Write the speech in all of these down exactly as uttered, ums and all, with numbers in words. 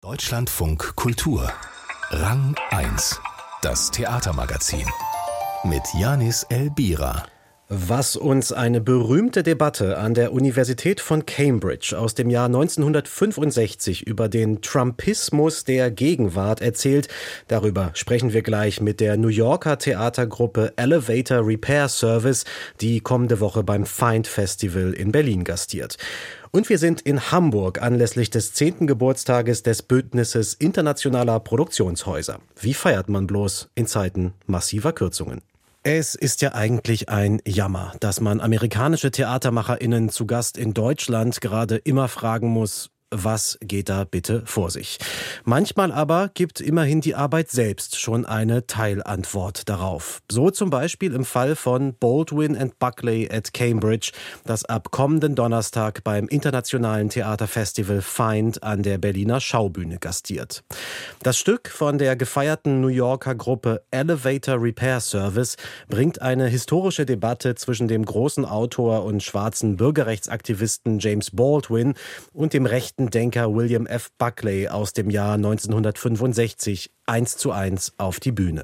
Deutschlandfunk Kultur. Rang eins. Das Theatermagazin. Mit Janis Elbira. Was uns eine berühmte Debatte an der Universität von Cambridge aus dem Jahr neunzehnhundertfünfundsechzig über den Trumpismus der Gegenwart erzählt, darüber sprechen wir gleich mit der New Yorker Theatergruppe Elevator Repair Service, die kommende Woche beim Find Festival in Berlin gastiert. Und wir sind in Hamburg anlässlich des zehnten Geburtstages des Bündnisses internationaler Produktionshäuser. Wie feiert man bloß in Zeiten massiver Kürzungen? Es ist ja eigentlich ein Jammer, dass man amerikanische TheatermacherInnen zu Gast in Deutschland gerade immer fragen muss, was geht da bitte vor sich? Manchmal aber gibt immerhin die Arbeit selbst schon eine Teilantwort darauf. So zum Beispiel im Fall von Baldwin and Buckley at Cambridge, das ab kommenden Donnerstag beim internationalen Theaterfestival Find an der Berliner Schaubühne gastiert. Das Stück von der gefeierten New Yorker Gruppe Elevator Repair Service bringt eine historische Debatte zwischen dem großen Autor und schwarzen Bürgerrechtsaktivisten James Baldwin und dem rechten Denker William F. Buckley aus dem Jahr neunzehnhundertfünfundsechzig eins zu eins auf die Bühne.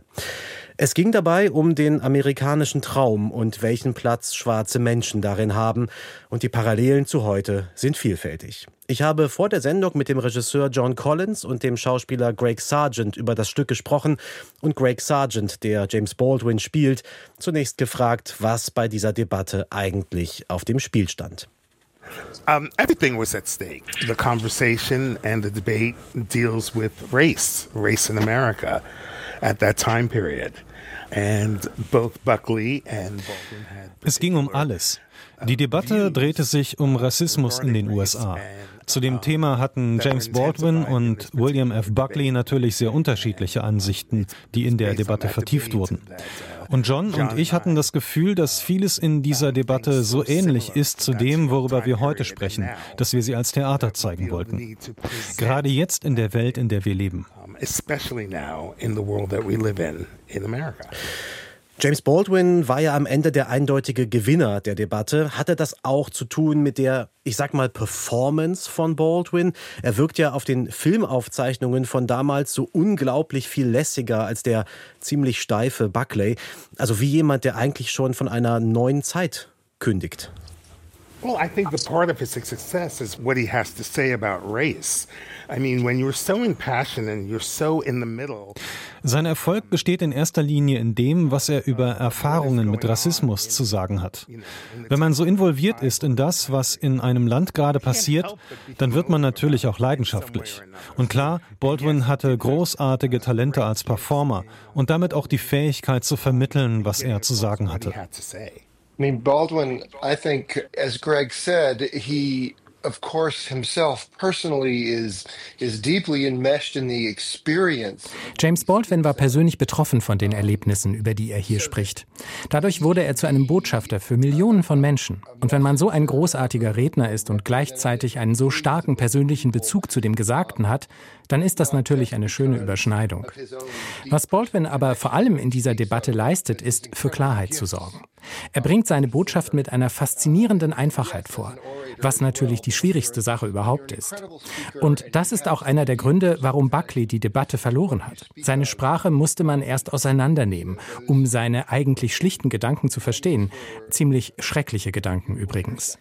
Es ging dabei um den amerikanischen Traum und welchen Platz schwarze Menschen darin haben. Und die Parallelen zu heute sind vielfältig. Ich habe vor der Sendung mit dem Regisseur John Collins und dem Schauspieler Greg Sargent über das Stück gesprochen. Und Greg Sargent, der James Baldwin spielt, zunächst gefragt, was bei dieser Debatte eigentlich auf dem Spiel stand. Um, everything was at stake. The conversation and the debate deals with race, race in America at that time period. And both Buckley and Baldwin had... Es ging um alles. Die Debatte drehte sich um Rassismus in den U S A. Zu dem Thema hatten James Baldwin und William F. Buckley natürlich sehr unterschiedliche Ansichten, die in der Debatte vertieft wurden. Und John und ich hatten das Gefühl, dass vieles in dieser Debatte so ähnlich ist zu dem, worüber wir heute sprechen, dass wir sie als Theater zeigen wollten. Gerade jetzt in der Welt, in der wir leben. James Baldwin war ja am Ende der eindeutige Gewinner der Debatte. Hatte das auch zu tun mit der, ich sag mal, Performance von Baldwin? Er wirkt ja auf den Filmaufzeichnungen von damals so unglaublich viel lässiger als der ziemlich steife Buckley. Also wie jemand, der eigentlich schon von einer neuen Zeit kündigt. Well, I think the part of his success is what he has to say about race. I mean, when you're so impassioned and you're so in the middle. Sein Erfolg besteht in erster Linie in dem, was er über Erfahrungen mit Rassismus zu sagen hat. Wenn man so involviert ist in das, was in einem Land gerade passiert, dann wird man natürlich auch leidenschaftlich. Und klar, Baldwin hatte großartige Talente als Performer und damit auch die Fähigkeit zu vermitteln, was er zu sagen hatte. I mean, Baldwin, I think, as Greg said, he, of course, himself personally is is deeply enmeshed in the experience. James Baldwin war persönlich betroffen von den Erlebnissen, über die er hier spricht. Dadurch wurde er zu einem Botschafter für Millionen von Menschen. Und wenn man so ein großartiger Redner ist und gleichzeitig einen so starken persönlichen Bezug zu dem Gesagten hat, dann ist das natürlich eine schöne Überschneidung. Was Baldwin aber vor allem in dieser Debatte leistet, ist, für Klarheit zu sorgen. Er bringt seine Botschaft mit einer faszinierenden Einfachheit vor, was natürlich die schwierigste Sache überhaupt ist. Und das ist auch einer der Gründe, warum Buckley die Debatte verloren hat. Seine Sprache musste man erst auseinandernehmen, um seine eigentlich schlichten Gedanken zu verstehen. Ziemlich schreckliche Gedanken übrigens.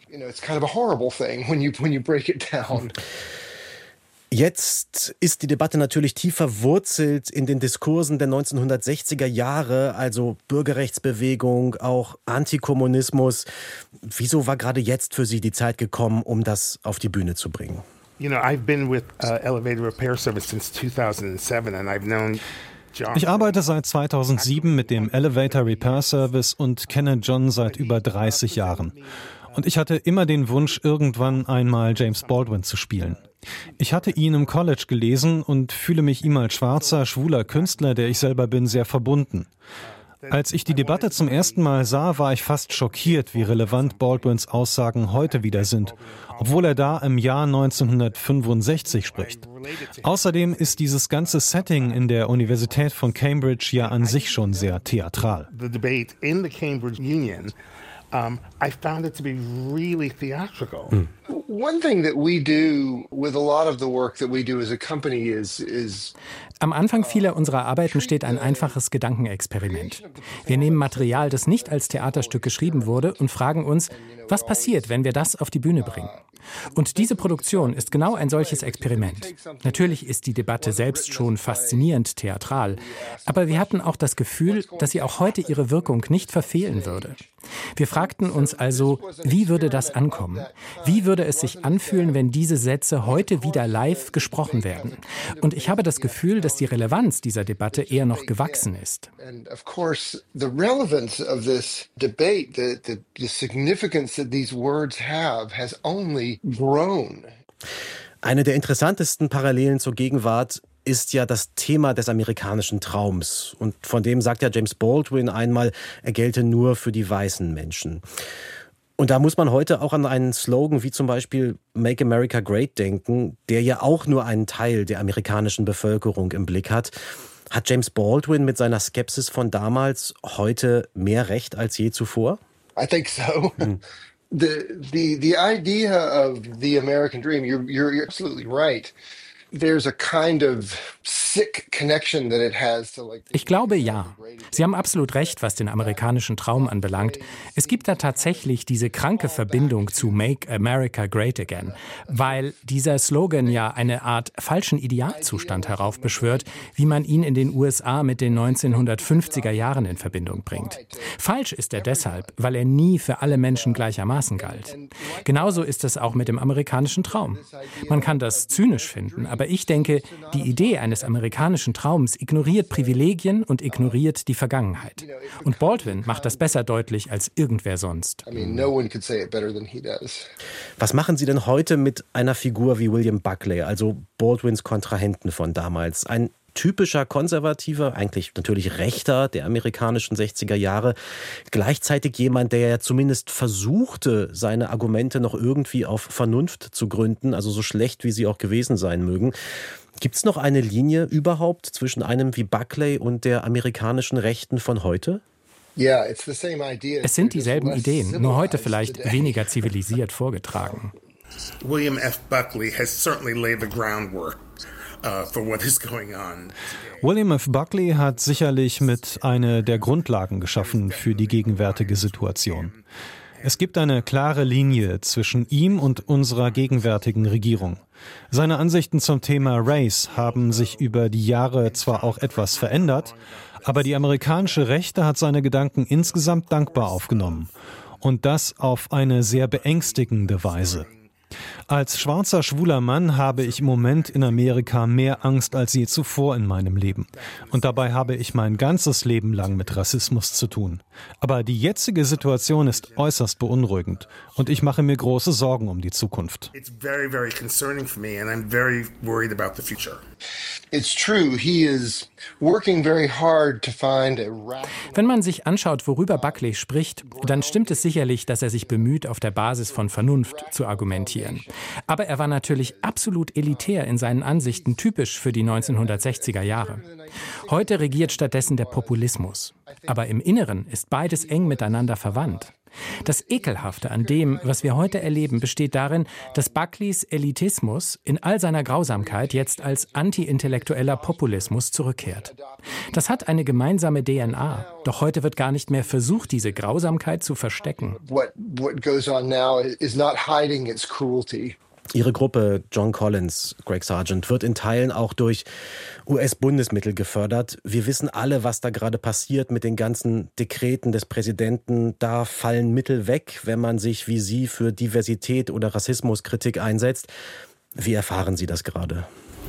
Jetzt ist die Debatte natürlich tief verwurzelt in den Diskursen der neunzehnhundertsechziger Jahre, also Bürgerrechtsbewegung, auch Antikommunismus. Wieso war gerade jetzt für Sie die Zeit gekommen, um das auf die Bühne zu bringen? You know, I've been with uh, Elevator Repair Service since two thousand seven and I've known John. Ich arbeite seit zweitausendsieben mit dem Elevator Repair Service und kenne John seit über dreißig Jahren. Und ich hatte immer den Wunsch, irgendwann einmal James Baldwin zu spielen. Ich hatte ihn im College gelesen und fühle mich ihm als schwarzer, schwuler Künstler, der ich selber bin, sehr verbunden. Als ich die Debatte zum ersten Mal sah, war ich fast schockiert, wie relevant Baldwins Aussagen heute wieder sind, obwohl er da im Jahr neunzehnhundertfünfundsechzig spricht. Außerdem ist dieses ganze Setting in der Universität von Cambridge ja an sich schon sehr theatral. The debate in the Cambridge Union, um, I found it to be really theatrical. Hm. Am Anfang vieler unserer Arbeiten steht ein einfaches Gedankenexperiment. Wir nehmen Material, das nicht als Theaterstück geschrieben wurde, und fragen uns, was passiert, wenn wir das auf die Bühne bringen? Und diese Produktion ist genau ein solches Experiment. Natürlich ist die Debatte selbst schon faszinierend theatral, aber wir hatten auch das Gefühl, dass sie auch heute ihre Wirkung nicht verfehlen würde. Wir fragten uns also, wie würde das ankommen? Wie würde es sich anfühlen, wenn diese Sätze heute wieder live gesprochen werden? Und ich habe das Gefühl, dass die Relevanz dieser Debatte eher noch gewachsen ist. Eine der interessantesten Parallelen zur Gegenwart ist ja das Thema des amerikanischen Traums. Und von dem sagt ja James Baldwin einmal, er gelte nur für die weißen Menschen. Und da muss man heute auch an einen Slogan wie zum Beispiel Make America Great denken, der ja auch nur einen Teil der amerikanischen Bevölkerung im Blick hat. Hat James Baldwin mit seiner Skepsis von damals heute mehr Recht als je zuvor? I think so. Hm. The, the, the idea of the American dream, you're, you're, you're absolutely right. There's a kind of sick connection that it has to like. Ich glaube, ja. Sie haben absolut recht, was den amerikanischen Traum anbelangt. Es gibt da tatsächlich diese kranke Verbindung zu Make America Great Again, weil dieser Slogan ja eine Art falschen Idealzustand heraufbeschwört, wie man ihn in den U S A mit den neunzehnhundertfünfziger Jahren in Verbindung bringt. Falsch ist er deshalb, weil er nie für alle Menschen gleichermaßen galt. Genauso ist es auch mit dem amerikanischen Traum. Man kann das zynisch finden, aber ich denke, die Idee eines amerikanischen Traums ignoriert Privilegien und ignoriert die Vergangenheit. Und Baldwin macht das besser deutlich als irgendwer sonst. Was machen Sie denn heute mit einer Figur wie William Buckley, also Baldwins Kontrahenten von damals? Ein typischer Konservativer, eigentlich natürlich Rechter der amerikanischen sechziger Jahre, gleichzeitig jemand, der ja zumindest versuchte, seine Argumente noch irgendwie auf Vernunft zu gründen, also so schlecht, wie sie auch gewesen sein mögen. Gibt es noch eine Linie überhaupt zwischen einem wie Buckley und der amerikanischen Rechten von heute? Es sind dieselben Ideen, nur heute vielleicht weniger zivilisiert vorgetragen. William F. Buckley has certainly laid the groundwork uh, for what is going on. William F. Buckley hat sicherlich mit eine der Grundlagen geschaffen für die gegenwärtige Situation. Es gibt eine klare Linie zwischen ihm und unserer gegenwärtigen Regierung. Seine Ansichten zum Thema Race haben sich über die Jahre zwar auch etwas verändert, aber die amerikanische Rechte hat seine Gedanken insgesamt dankbar aufgenommen. Und das auf eine sehr beängstigende Weise. Als schwarzer, schwuler Mann habe ich im Moment in Amerika mehr Angst als je zuvor in meinem Leben. Und dabei habe ich mein ganzes Leben lang mit Rassismus zu tun. Aber die jetzige Situation ist äußerst beunruhigend und ich mache mir große Sorgen um die Zukunft. It's very, very concerning for me and I'm very worried about the future. It's true, he is working very hard to find a rational... Wenn man sich anschaut, worüber Buckley spricht, dann stimmt es sicherlich, dass er sich bemüht, auf der Basis von Vernunft zu argumentieren. Aber er war natürlich absolut elitär in seinen Ansichten, typisch für die neunzehnhundertsechziger Jahre. Heute regiert stattdessen der Populismus. Aber im Inneren ist beides eng miteinander verwandt. Das Ekelhafte an dem, was wir heute erleben, besteht darin, dass Buckleys Elitismus in all seiner Grausamkeit jetzt als anti-intellektueller Populismus zurückkehrt. Das hat eine gemeinsame D N A, doch heute wird gar nicht mehr versucht, diese Grausamkeit zu verstecken. What, what goes on now is not hiding its cruelty. Ihre Gruppe John Collins, Greg Sargent, wird in Teilen auch durch U S-Bundesmittel gefördert. Wir wissen alle, was da gerade passiert mit den ganzen Dekreten des Präsidenten. Da fallen Mittel weg, wenn man sich wie Sie für Diversität oder Rassismuskritik einsetzt. Wie erfahren Sie das gerade?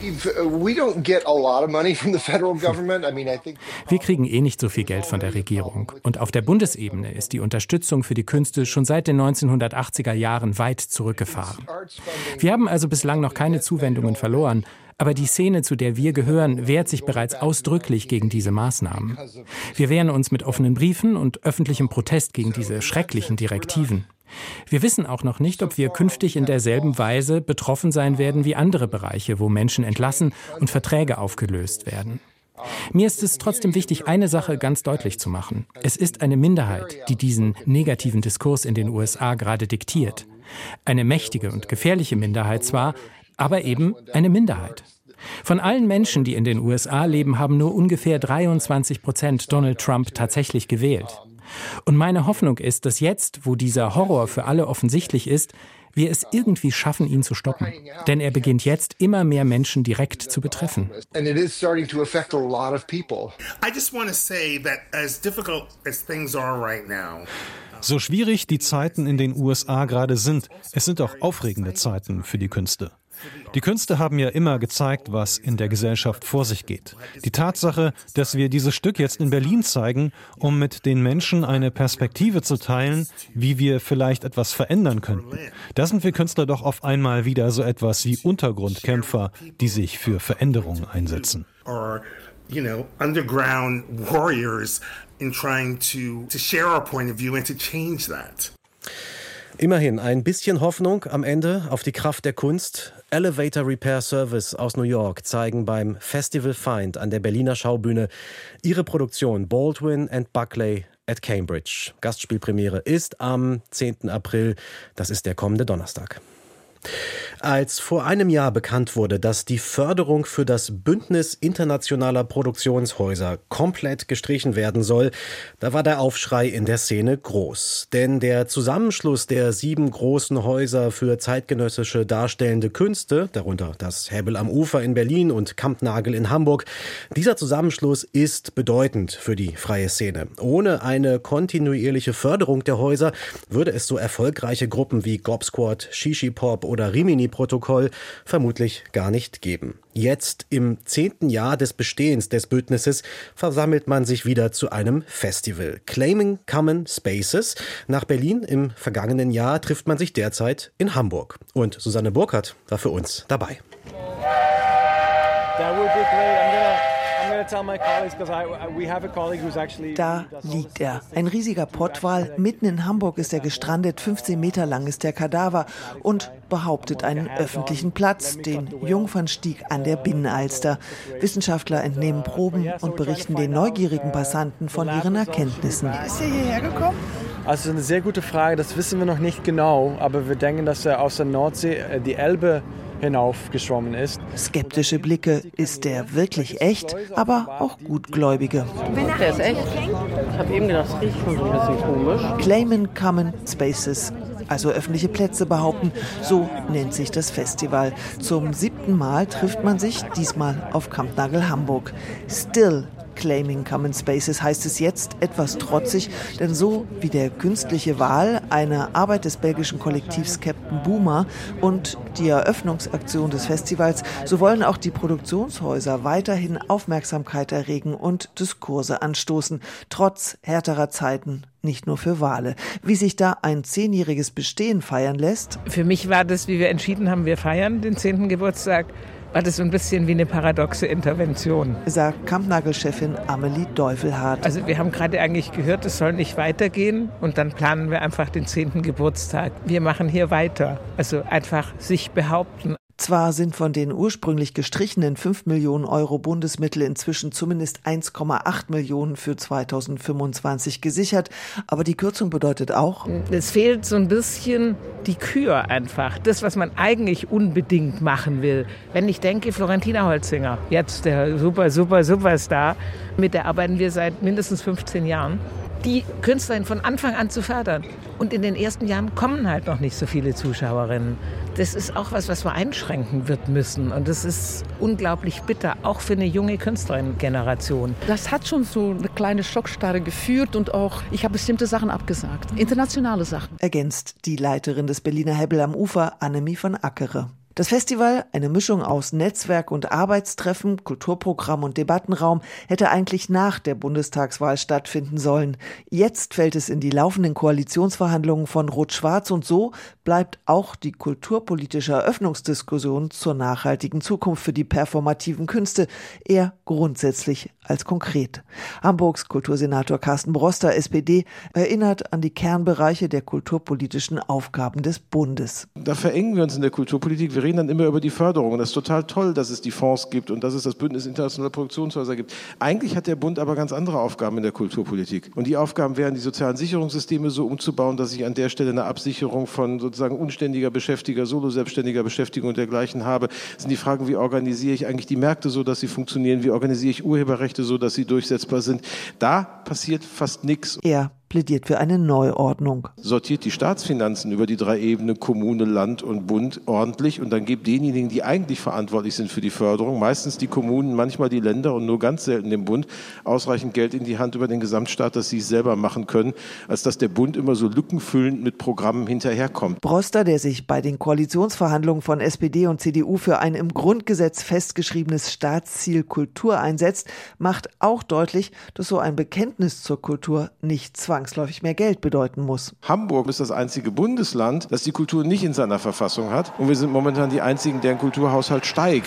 Wir kriegen eh nicht so viel Geld von der Regierung. Und auf der Bundesebene ist die Unterstützung für die Künste schon seit den neunzehnhundertachtziger Jahren weit zurückgefahren. Wir haben also bislang noch keine Zuwendungen verloren, aber die Szene, zu der wir gehören, wehrt sich bereits ausdrücklich gegen diese Maßnahmen. Wir wehren uns mit offenen Briefen und öffentlichem Protest gegen diese schrecklichen Direktiven. Wir wissen auch noch nicht, ob wir künftig in derselben Weise betroffen sein werden wie andere Bereiche, wo Menschen entlassen und Verträge aufgelöst werden. Mir ist es trotzdem wichtig, eine Sache ganz deutlich zu machen. Es ist eine Minderheit, die diesen negativen Diskurs in den U S A gerade diktiert. Eine mächtige und gefährliche Minderheit zwar, aber eben eine Minderheit. Von allen Menschen, die in den U S A leben, haben nur ungefähr dreiundzwanzig Prozent Donald Trump tatsächlich gewählt. Und meine Hoffnung ist, dass jetzt, wo dieser Horror für alle offensichtlich ist, wir es irgendwie schaffen, ihn zu stoppen. Denn er beginnt jetzt, immer mehr Menschen direkt zu betreffen. And it is starting to affect a lot of people. I just want to say that as difficult as things are right now, So schwierig die Zeiten in den U S A gerade sind, es sind auch aufregende Zeiten für die Künste. Die Künste haben ja immer gezeigt, was in der Gesellschaft vor sich geht. Die Tatsache, dass wir dieses Stück jetzt in Berlin zeigen, um mit den Menschen eine Perspektive zu teilen, wie wir vielleicht etwas verändern könnten. Da sind wir Künstler doch auf einmal wieder so etwas wie Untergrundkämpfer, die sich für Veränderungen einsetzen. or, you know, underground warriors in trying to, to share our point of view and to change that. Immerhin ein bisschen Hoffnung am Ende auf die Kraft der Kunst. Elevator Repair Service aus New York zeigen beim Festival Find an der Berliner Schaubühne ihre Produktion Baldwin and Buckley at Cambridge. Gastspielpremiere ist am zehnten April, das ist der kommende Donnerstag. Als vor einem Jahr bekannt wurde, dass die Förderung für das Bündnis internationaler Produktionshäuser komplett gestrichen werden soll, da war der Aufschrei in der Szene groß. Denn der Zusammenschluss der sieben großen Häuser für zeitgenössische darstellende Künste, darunter das Hebbel am Ufer in Berlin und Kampnagel in Hamburg, dieser Zusammenschluss ist bedeutend für die freie Szene. Ohne eine kontinuierliche Förderung der Häuser würde es so erfolgreiche Gruppen wie Gob Squad, Shishi Pop oder Rimini-Protokoll vermutlich gar nicht geben. Jetzt, im zehnten Jahr des Bestehens des Bündnisses, versammelt man sich wieder zu einem Festival. Claiming Common Spaces. Nach Berlin im vergangenen Jahr trifft man sich derzeit in Hamburg. Und Susanne Burkhardt war für uns dabei. Da liegt er. Ein riesiger Pottwal. Mitten in Hamburg ist er gestrandet. fünfzehn Meter lang ist der Kadaver und behauptet einen öffentlichen Platz, den Jungfernstieg an der Binnenalster. Wissenschaftler entnehmen Proben und berichten den neugierigen Passanten von ihren Erkenntnissen. Ist er hierher gekommen? Also eine sehr gute Frage, das wissen wir noch nicht genau, aber wir denken, dass er aus der Nordsee äh, die Elbe hinaufgeschwommen ist. Skeptische Blicke, ist der wirklich echt, aber auch gutgläubige. Der ist echt. Ich habe eben gedacht, das riecht schon so ein bisschen komisch. Claiming Common Spaces, also öffentliche Plätze behaupten, so nennt sich das Festival. Zum siebten Mal trifft man sich, diesmal auf Kampnagel Hamburg. Still Claiming Common Spaces heißt es jetzt etwas trotzig, denn so wie der künstliche Wal, eine Arbeit des belgischen Kollektivs Captain Boomer und die Eröffnungsaktion des Festivals, so wollen auch die Produktionshäuser weiterhin Aufmerksamkeit erregen und Diskurse anstoßen, trotz härterer Zeiten. Nicht nur für Wale. Wie sich da ein zehnjähriges Bestehen feiern lässt? Für mich war das, wie wir entschieden haben, wir feiern den zehnten Geburtstag, war das so ein bisschen wie eine paradoxe Intervention. Sagt Kampnagel-Chefin Amelie Deufelhardt. Also wir haben gerade eigentlich gehört, es soll nicht weitergehen und dann planen wir einfach den zehnten Geburtstag. Wir machen hier weiter. Also einfach sich behaupten. Zwar sind von den ursprünglich gestrichenen fünf Millionen Euro Bundesmittel inzwischen zumindest eins Komma acht Millionen für zweitausendfünfundzwanzig gesichert, aber die Kürzung bedeutet auch: Es fehlt so ein bisschen die Kür einfach, das, was man eigentlich unbedingt machen will. Wenn ich denke, Florentina Holzinger, jetzt der super, super, Superstar, mit der arbeiten wir seit mindestens fünfzehn Jahren. Die Künstlerin von Anfang an zu fördern. Und in den ersten Jahren kommen halt noch nicht so viele Zuschauerinnen. Das ist auch was, was wir einschränken wird müssen. Und das ist unglaublich bitter, auch für eine junge Künstlerinnen-Generation. Das hat schon so eine kleine Schockstarre geführt und auch, ich habe bestimmte Sachen abgesagt, internationale Sachen. Ergänzt die Leiterin des Berliner Hebbel am Ufer, Annemie von Ackere. Das Festival, eine Mischung aus Netzwerk und Arbeitstreffen, Kulturprogramm und Debattenraum, hätte eigentlich nach der Bundestagswahl stattfinden sollen. Jetzt fällt es in die laufenden Koalitionsverhandlungen von Rot-Schwarz und so bleibt auch die kulturpolitische Eröffnungsdiskussion zur nachhaltigen Zukunft für die performativen Künste eher grundsätzlich als konkret. Hamburgs Kultursenator Carsten Broster, S P D, erinnert an die Kernbereiche der kulturpolitischen Aufgaben des Bundes. Da verengen wir uns in der Kulturpolitik. Wir wir reden dann immer über die Förderung. Und das ist total toll, dass es die Fonds gibt und dass es das Bündnis internationaler Produktionshäuser gibt. Eigentlich hat der Bund aber ganz andere Aufgaben in der Kulturpolitik. Und die Aufgaben wären, die sozialen Sicherungssysteme so umzubauen, dass ich an der Stelle eine Absicherung von sozusagen unständiger Beschäftiger, solo-selbstständiger Beschäftigung und dergleichen habe. Das sind die Fragen, wie organisiere ich eigentlich die Märkte so, dass sie funktionieren? Wie organisiere ich Urheberrechte so, dass sie durchsetzbar sind? Da passiert fast nichts. Er plädiert für eine Neuordnung. Sortiert die Staatsfinanzen über die drei Ebenen Kommune, Land und Bund ordentlich und dann gebt denjenigen, die eigentlich verantwortlich sind für die Förderung, meistens die Kommunen, manchmal die Länder und nur ganz selten den Bund, ausreichend Geld in die Hand über den Gesamtstaat, dass sie es selber machen können, als dass der Bund immer so lückenfüllend mit Programmen hinterherkommt. Broster, der sich bei den Koalitionsverhandlungen von S P D und C D U für ein im Grundgesetz festgeschriebenes Staatsziel Kultur einsetzt, macht auch deutlich, dass so ein Bekenntnis zur Kultur nicht zwangsläufig mehr Geld bedeuten muss. Hamburg ist das einzige Bundesland, das die Kultur nicht in seiner Verfassung hat. Und wir sind momentan die einzigen, deren Kulturhaushalt steigt.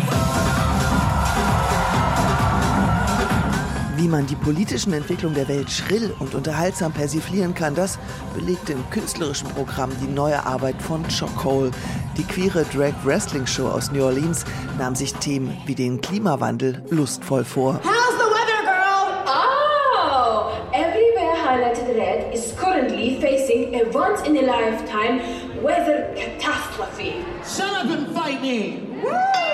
Wie man die politischen Entwicklungen der Welt schrill und unterhaltsam persiflieren kann, das belegte im künstlerischen Programm die neue Arbeit von Chocole. Die queere Drag-Wrestling-Show aus New Orleans nahm sich Themen wie den Klimawandel lustvoll vor. How's the weather, girl? Oh, everywhere highlighted red is currently facing a once-in-a-lifetime weather catastrophe. Shut up and fight me! Woo!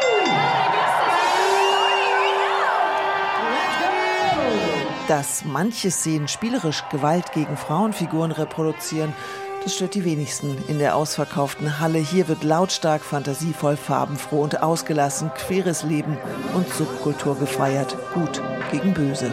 Dass manche Szenen spielerisch Gewalt gegen Frauenfiguren reproduzieren, das stört die wenigsten in der ausverkauften Halle. Hier wird lautstark, fantasievoll, farbenfroh und ausgelassen queeres Leben und Subkultur gefeiert. Gut gegen Böse.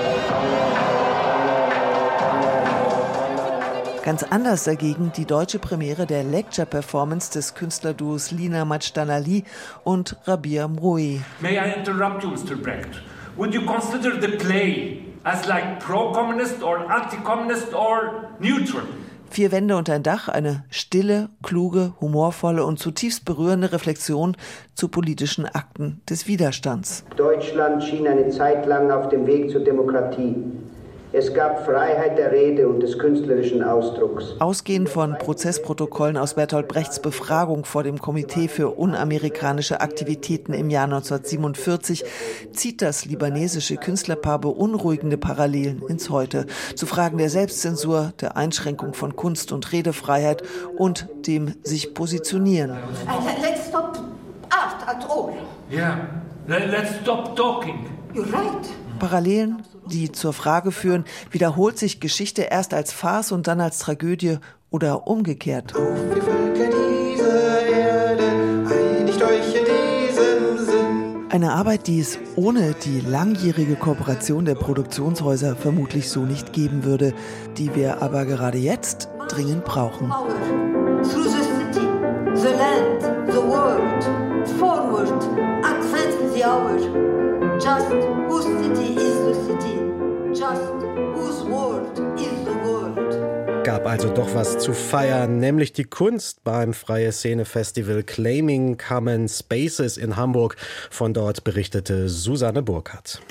Ganz anders dagegen die deutsche Premiere der Lecture-Performance des Künstlerduos Lina Majdanali und Rabia Mroui. May I interrupt you, Mister Brecht? Would you consider the play as like pro-communist or anti-communist or neutral? Vier Wände und ein Dach, eine stille, kluge, humorvolle und zutiefst berührende Reflexion zu politischen Akten des Widerstands. Deutschland schien eine Zeit lang auf dem Weg zur Demokratie. Es gab Freiheit der Rede und des künstlerischen Ausdrucks. Ausgehend von Prozessprotokollen aus Bertolt Brechts Befragung vor dem Komitee für unamerikanische Aktivitäten im Jahr neunzehnhundertsiebenundvierzig zieht das libanesische Künstlerpaar beunruhigende Parallelen ins Heute. Zu Fragen der Selbstzensur, der Einschränkung von Kunst- und Redefreiheit und dem sich positionieren. Let's stop art at all. Yeah, let's stop talking. You're right. Parallelen, die zur Frage führen, wiederholt sich Geschichte erst als Farce und dann als Tragödie oder umgekehrt? Auf wir Völker dieser Erde, einigt euch in diesem Sinn. Eine Arbeit, die es ohne die langjährige Kooperation der Produktionshäuser vermutlich so nicht geben würde, die wir aber gerade jetzt dringend brauchen. Through the city, the land, the world, forward, advance the hour. Just whose city is the city, just whose world is the world. Gab also doch was zu feiern, nämlich die Kunst beim Freie Szene Festival Claiming Common Spaces in Hamburg. Von dort berichtete Susanne Burkhardt.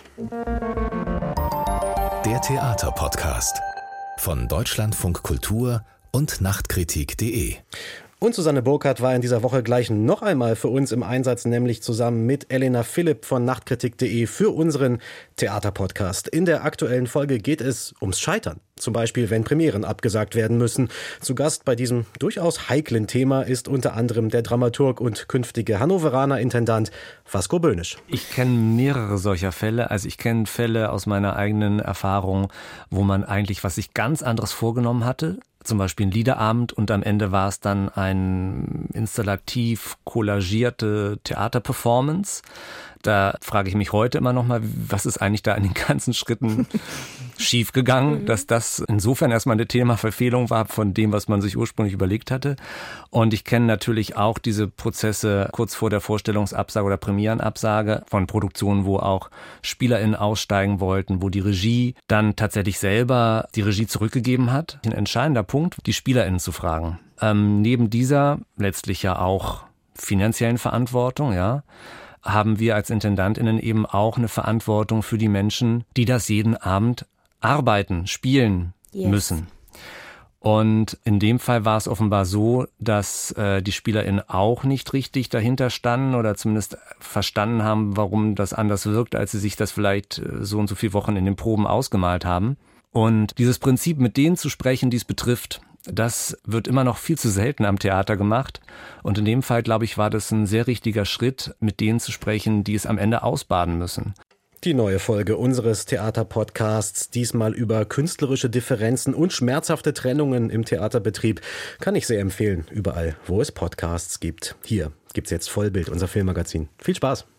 Der Theaterpodcast von Deutschlandfunk Kultur und Nachtkritik punkt de. Und Susanne Burkhardt war in dieser Woche gleich noch einmal für uns im Einsatz, nämlich zusammen mit Elena Philipp von Nachtkritik punkt de für unseren Theaterpodcast. In der aktuellen Folge geht es ums Scheitern. Zum Beispiel, wenn Premieren abgesagt werden müssen. Zu Gast bei diesem durchaus heiklen Thema ist unter anderem der Dramaturg und künftige Hannoveraner Intendant Vasco Böhnisch. Ich kenne mehrere solcher Fälle. Also ich kenne Fälle aus meiner eigenen Erfahrung, wo man eigentlich was sich ganz anderes vorgenommen hatte. Zum Beispiel ein Liederabend und am Ende war es dann ein installativ collagierte Theaterperformance. Da frage ich mich heute immer noch mal, was ist eigentlich da in den ganzen Schritten schiefgegangen, dass das insofern erstmal eine Themaverfehlung war von dem, was man sich ursprünglich überlegt hatte. Und ich kenne natürlich auch diese Prozesse kurz vor der Vorstellungsabsage oder Premierenabsage von Produktionen, wo auch SpielerInnen aussteigen wollten, wo die Regie dann tatsächlich selber die Regie zurückgegeben hat. Ein entscheidender Punkt, die SpielerInnen zu fragen. Ähm, neben dieser letztlich ja auch finanziellen Verantwortung, ja, haben wir als IntendantInnen eben auch eine Verantwortung für die Menschen, die das jeden Abend arbeiten, spielen yes. müssen. Und in dem Fall war es offenbar so, dass äh, die SpielerInnen auch nicht richtig dahinter standen oder zumindest verstanden haben, warum das anders wirkt, als sie sich das vielleicht so und so viele Wochen in den Proben ausgemalt haben. Und dieses Prinzip, mit denen zu sprechen, die es betrifft, das wird immer noch viel zu selten am Theater gemacht. Und in dem Fall, glaube ich, war das ein sehr richtiger Schritt, mit denen zu sprechen, die es am Ende ausbaden müssen. Die neue Folge unseres Theaterpodcasts, diesmal über künstlerische Differenzen und schmerzhafte Trennungen im Theaterbetrieb, kann ich sehr empfehlen, überall, wo es Podcasts gibt. Hier gibt's jetzt Vollbild, unser Filmmagazin. Viel Spaß!